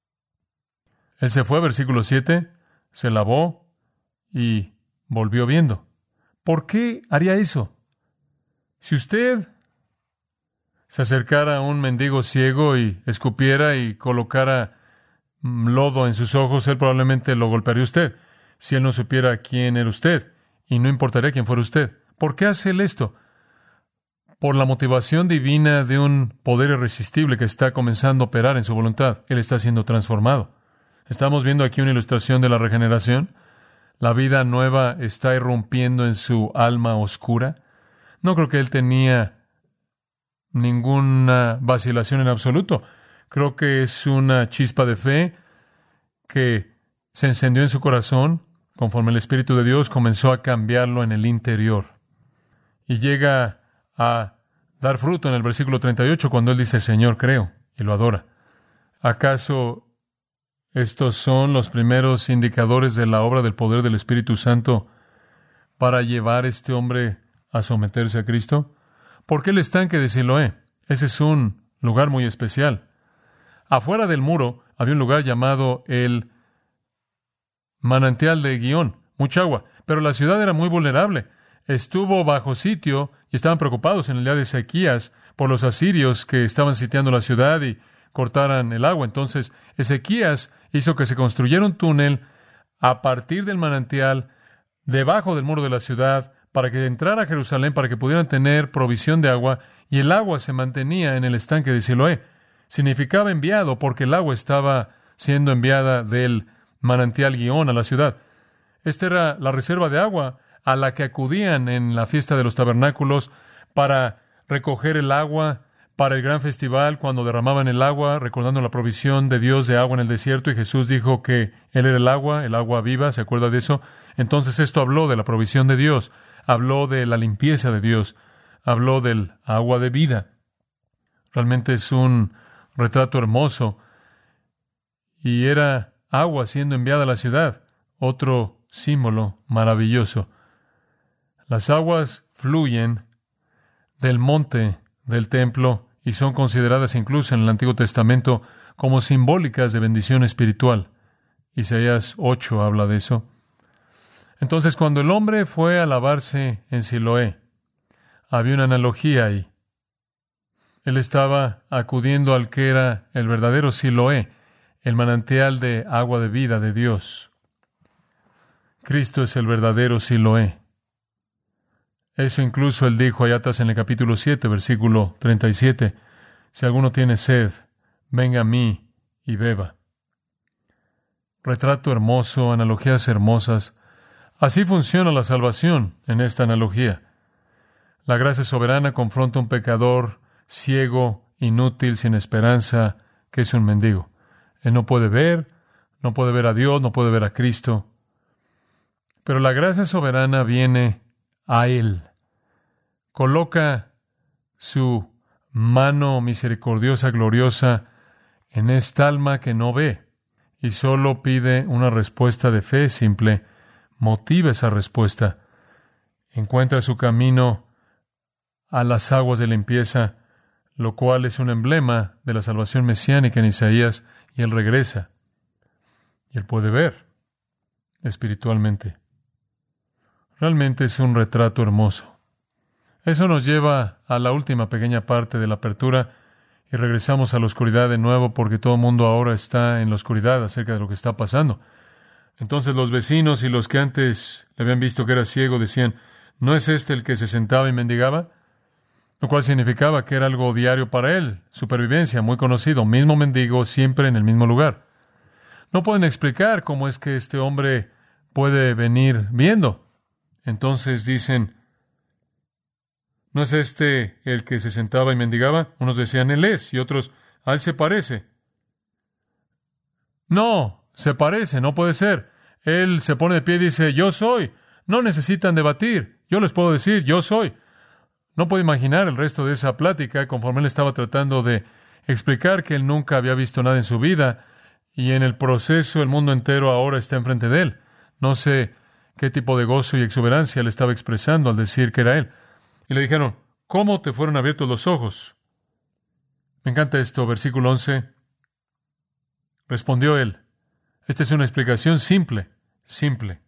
Él se fue, versículo siete, se lavó y volvió viendo. ¿Por qué haría eso? Si usted se acercara a un mendigo ciego y escupiera y colocara lodo en sus ojos, él probablemente lo golpearía a usted, si él no supiera quién era usted, y no importaría quién fuera usted. ¿Por qué hace él esto? Por la motivación divina de un poder irresistible que está comenzando a operar en su voluntad. Él está siendo transformado. Estamos viendo aquí una ilustración de la regeneración. La vida nueva está irrumpiendo en su alma oscura. No creo que él tenía ninguna vacilación en absoluto. Creo que es una chispa de fe que se encendió en su corazón conforme el Espíritu de Dios comenzó a cambiarlo en el interior. Y llega a dar fruto en el versículo treinta y ocho cuando él dice, Señor, creo, y lo adora. ¿Acaso estos son los primeros indicadores de la obra del poder del Espíritu Santo para llevar a este hombre a someterse a Cristo? ¿Por qué el estanque de Siloé? Ese es un lugar muy especial. Afuera del muro había un lugar llamado el manantial de Gihón, mucha agua, pero la ciudad era muy vulnerable. Estuvo bajo sitio y estaban preocupados en el día de Ezequías por los asirios que estaban sitiando la ciudad y cortaran el agua. Entonces, Ezequías hizo que se construyera un túnel a partir del manantial debajo del muro de la ciudad para que entrara a Jerusalén, para que pudieran tener provisión de agua, y el agua se mantenía en el estanque de Siloé. Significaba enviado porque el agua estaba siendo enviada del manantial Gihón a la ciudad. Esta era la reserva de agua a la que acudían en la fiesta de los tabernáculos para recoger el agua para el gran festival, cuando derramaban el agua, recordando la provisión de Dios de agua en el desierto, y Jesús dijo que Él era el agua, el agua viva, ¿se acuerda de eso? Entonces esto habló de la provisión de Dios, habló de la limpieza de Dios, habló del agua de vida. Realmente es un retrato hermoso, y era agua siendo enviada a la ciudad, otro símbolo maravilloso. Las aguas fluyen del monte del templo y son consideradas incluso en el Antiguo Testamento como simbólicas de bendición espiritual. Isaías ocho habla de eso. Entonces, cuando el hombre fue a lavarse en Siloé, había una analogía ahí. Él estaba acudiendo al que era el verdadero Siloé, el manantial de agua de vida de Dios. Cristo es el verdadero Siloé. Eso incluso él dijo allá atrás en el capítulo siete, versículo treinta y siete. Si alguno tiene sed, venga a mí y beba. Retrato hermoso, analogías hermosas. Así funciona la salvación en esta analogía. La gracia soberana confronta a un pecador ciego, inútil, sin esperanza, que es un mendigo. Él no puede ver, no puede ver a Dios, no puede ver a Cristo. Pero la gracia soberana viene a él. Coloca su mano misericordiosa, gloriosa, en esta alma que no ve y solo pide una respuesta de fe simple. Motiva esa respuesta. Encuentra su camino a las aguas de limpieza, lo cual es un emblema de la salvación mesiánica en Isaías, y él regresa. Y él puede ver. espiritualmente. Realmente es un retrato hermoso. Eso nos lleva a la última pequeña parte de la apertura y regresamos a la oscuridad de nuevo porque todo el mundo ahora está en la oscuridad acerca de lo que está pasando. Entonces los vecinos y los que antes le habían visto que era ciego decían, ¿no es este el que se sentaba y mendigaba? Lo cual significaba que era algo diario para él, supervivencia, muy conocido, mismo mendigo, siempre en el mismo lugar. No pueden explicar cómo es que este hombre puede venir viendo. Entonces dicen, ¿no es este el que se sentaba y mendigaba? Unos decían, él es, y otros, a él se parece. No, se parece, no puede ser. Él se pone de pie y dice, yo soy. No necesitan debatir. Yo les puedo decir, yo soy. No puedo imaginar el resto de esa plática conforme él estaba tratando de explicar que él nunca había visto nada en su vida y en el proceso el mundo entero ahora está enfrente de él. No sé qué tipo de gozo y exuberancia le estaba expresando al decir que era él. Y le dijeron, ¿cómo te fueron abiertos los ojos? Me encanta esto, versículo once. Respondió él. Esta es una explicación simple, simple.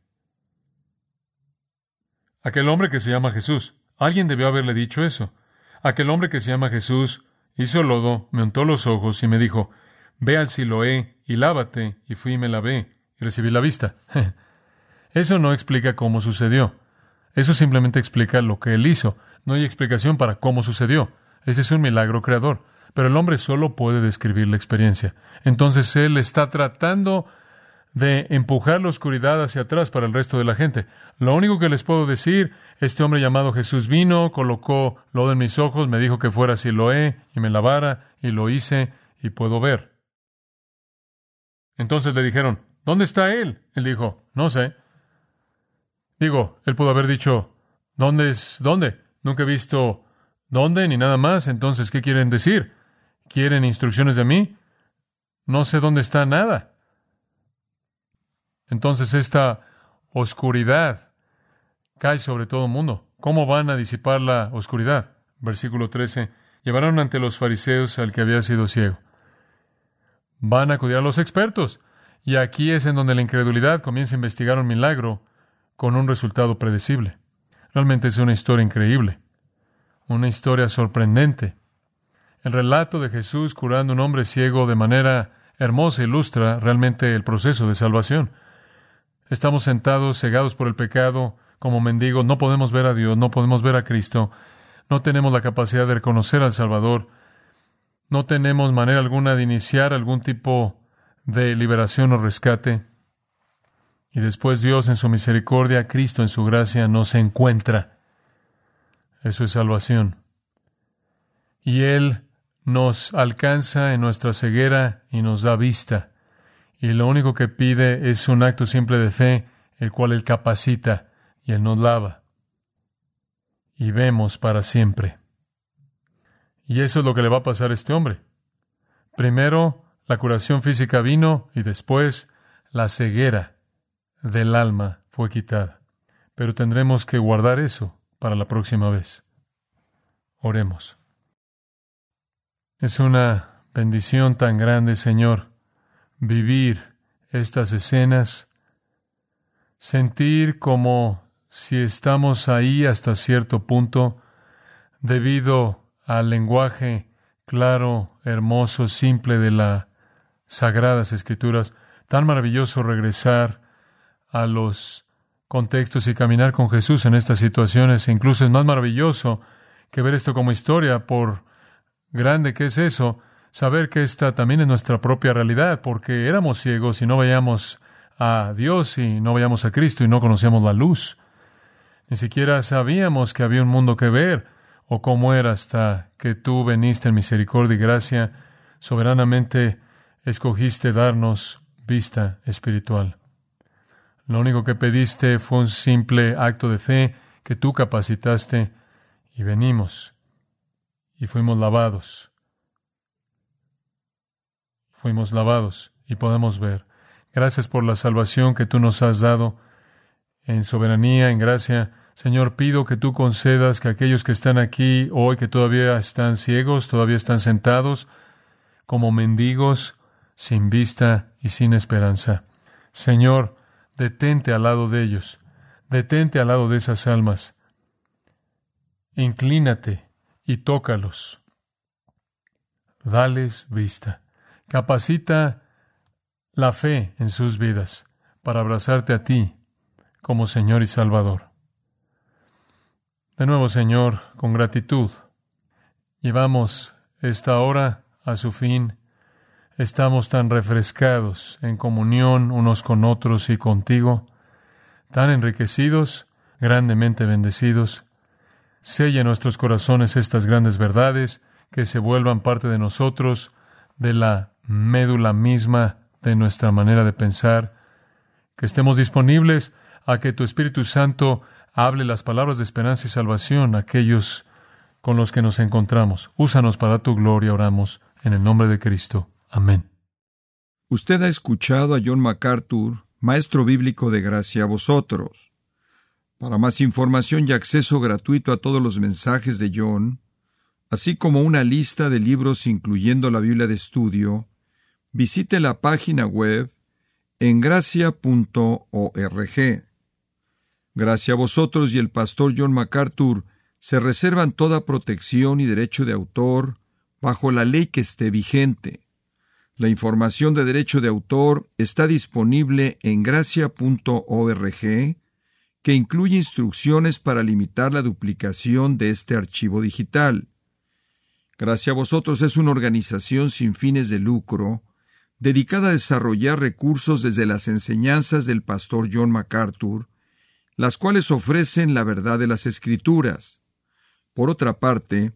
Aquel hombre que se llama Jesús. Alguien debió haberle dicho eso. Aquel hombre que se llama Jesús hizo lodo, me untó los ojos y me dijo, ve al Siloé y lávate. Y fui y me lavé y recibí la vista. Eso no explica cómo sucedió. Eso simplemente explica lo que él hizo. No hay explicación para cómo sucedió. Ese es un milagro creador. Pero el hombre solo puede describir la experiencia. Entonces él está tratando de empujar la oscuridad hacia atrás para el resto de la gente. Lo único que les puedo decir, este hombre llamado Jesús vino, colocó lodo en mis ojos, me dijo que fuera a Siloé y me lavara, y lo hice, y puedo ver. Entonces le dijeron, ¿dónde está él? Él dijo, no sé. Digo, él pudo haber dicho, ¿dónde es? ¿Dónde? Nunca he visto dónde ni nada más. Entonces, ¿qué quieren decir? ¿Quieren instrucciones de mí? No sé dónde está nada. Entonces, esta oscuridad cae sobre todo el mundo. ¿Cómo van a disipar la oscuridad? Versículo trece. Llevaron ante los fariseos al que había sido ciego. Van a acudir a los expertos. Y aquí es en donde la incredulidad comienza a investigar un milagro con un resultado predecible. Realmente es una historia increíble, una historia sorprendente. El relato de Jesús curando a un hombre ciego de manera hermosa ilustra realmente el proceso de salvación. Estamos sentados, cegados por el pecado, como mendigos, no podemos ver a Dios, no podemos ver a Cristo, no tenemos la capacidad de reconocer al Salvador, no tenemos manera alguna de iniciar algún tipo de liberación o rescate. Y después Dios en su misericordia, Cristo en su gracia nos encuentra. Eso es salvación. Y Él nos alcanza en nuestra ceguera y nos da vista. Y lo único que pide es un acto simple de fe, el cual Él capacita y Él nos lava. Y vemos para siempre. Y eso es lo que le va a pasar a este hombre. Primero, la curación física vino y después la ceguera del alma fue quitada. Pero tendremos que guardar eso para la próxima vez. Oremos. Es una bendición tan grande, Señor, vivir estas escenas, sentir como si estamos ahí hasta cierto punto, debido al lenguaje claro, hermoso, simple de las Sagradas Escrituras. Tan maravilloso regresar a los contextos y caminar con Jesús en estas situaciones. E incluso es más maravilloso que ver esto como historia, por grande que es eso, saber que esta también es nuestra propia realidad, porque éramos ciegos y no veíamos a Dios y no veíamos a Cristo y no conocíamos la luz. Ni siquiera sabíamos que había un mundo que ver o cómo era hasta que tú veniste en misericordia y gracia, soberanamente escogiste darnos vista espiritual. Lo único que pediste fue un simple acto de fe que tú capacitaste y venimos y fuimos lavados. Fuimos lavados y podemos ver. Gracias por la salvación que tú nos has dado en soberanía, en gracia. Señor, pido que tú concedas que aquellos que están aquí hoy, que todavía están ciegos, todavía están sentados como mendigos, sin vista y sin esperanza. Señor, Detente al lado de ellos. Detente al lado de esas almas. Inclínate y tócalos. Dales vista. Capacita la fe en sus vidas para abrazarte a ti como Señor y Salvador. De nuevo, Señor, con gratitud, llevamos esta hora a su fin. Estamos tan refrescados en comunión unos con otros y contigo, tan enriquecidos, grandemente bendecidos. Sella en nuestros corazones estas grandes verdades, que se vuelvan parte de nosotros, de la médula misma de nuestra manera de pensar, que estemos disponibles a que tu Espíritu Santo hable las palabras de esperanza y salvación a aquellos con los que nos encontramos. Úsanos para tu gloria, oramos, en el nombre de Cristo. Amén. Usted ha escuchado a John MacArthur, maestro bíblico de gracia a vosotros. Para más información y acceso gratuito a todos los mensajes de John, así como una lista de libros incluyendo la Biblia de estudio, visite la página web en gracia punto org. Gracia a vosotros y el pastor John MacArthur se reservan toda protección y derecho de autor bajo la ley que esté vigente. La información de derecho de autor está disponible en gracia punto org, que incluye instrucciones para limitar la duplicación de este archivo digital. Gracia a vosotros es una organización sin fines de lucro, dedicada a desarrollar recursos desde las enseñanzas del pastor John MacArthur, las cuales ofrecen la verdad de las Escrituras. Por otra parte,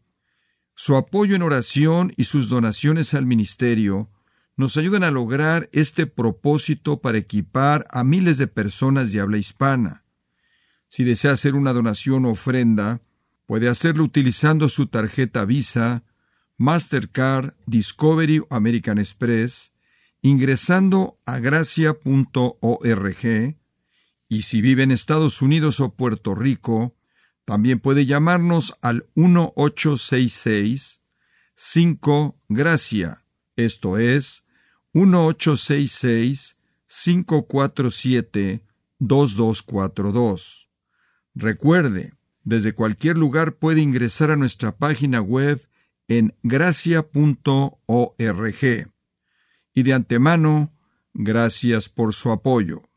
su apoyo en oración y sus donaciones al ministerio nos ayudan a lograr este propósito para equipar a miles de personas de habla hispana. Si desea hacer una donación o ofrenda, puede hacerlo utilizando su tarjeta Visa, Mastercard, Discovery o American Express, ingresando a gracia punto org, y si vive en Estados Unidos o Puerto Rico, también puede llamarnos al uno ocho seis seis cinco gracia, esto es, uno ocho seis seis cinco cuatro siete dos dos cuatro dos. Recuerde, desde cualquier lugar puede ingresar a nuestra página web en gracia punto org. Y de antemano, gracias por su apoyo.